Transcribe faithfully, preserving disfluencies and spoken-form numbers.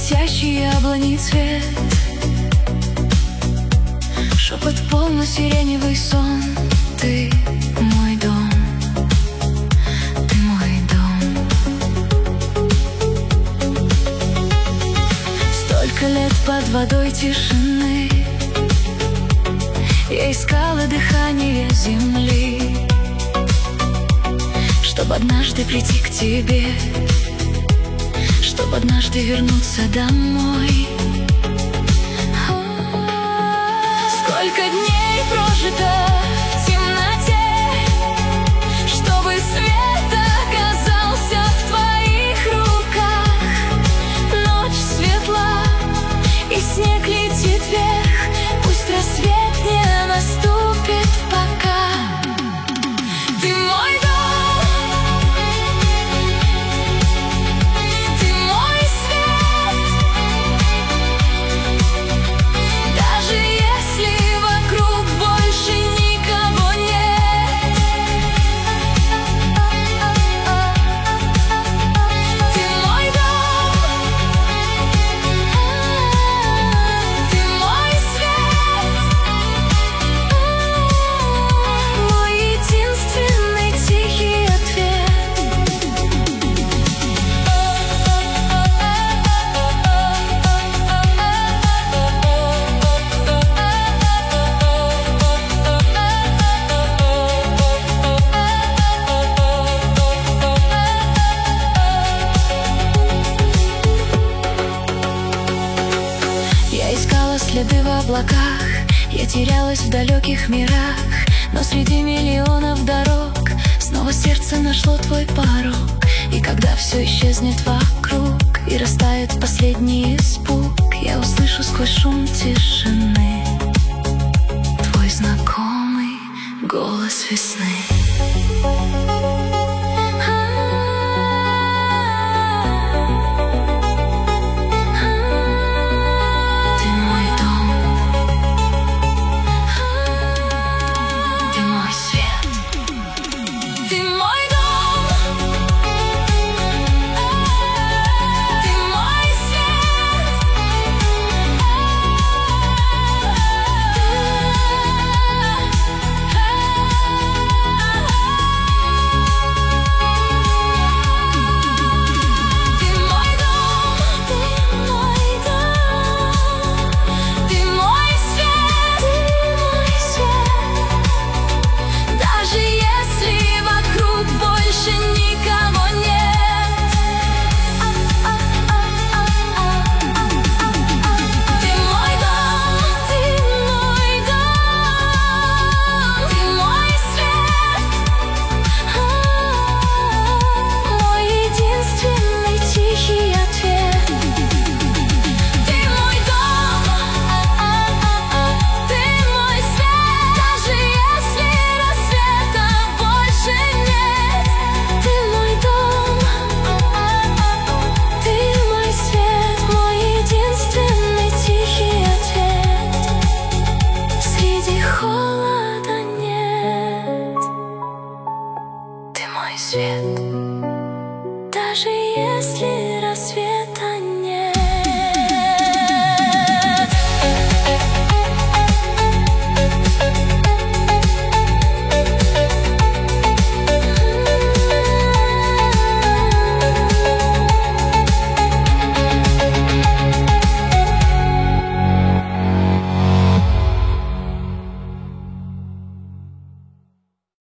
летящий яблони цвет, шепот полно сиреневый сон. Ты мой дом, ты мой дом. Столько лет под водой тишины я искала дыхание земли, чтоб однажды прийти к тебе, чтоб однажды вернуться домой. Сколько дней прожито в темноте, чтобы свет оказался в твоих руках. Ночь светла, и снег летит вверх, пусть рассвет не наступит пока. Ты мой дом, ты мой свет, даже если вокруг больше никого нет. Ты мой дом, ты мой свет, мой единственный тихий ответ. Я искала следы в облаках, я терялась в далеких мирах, но среди миллионов дорог снова сердце нашло твой порог. И когда все исчезнет вокруг и растает последний испуг, я услышу сквозь шум тишины твой знакомый голос весны.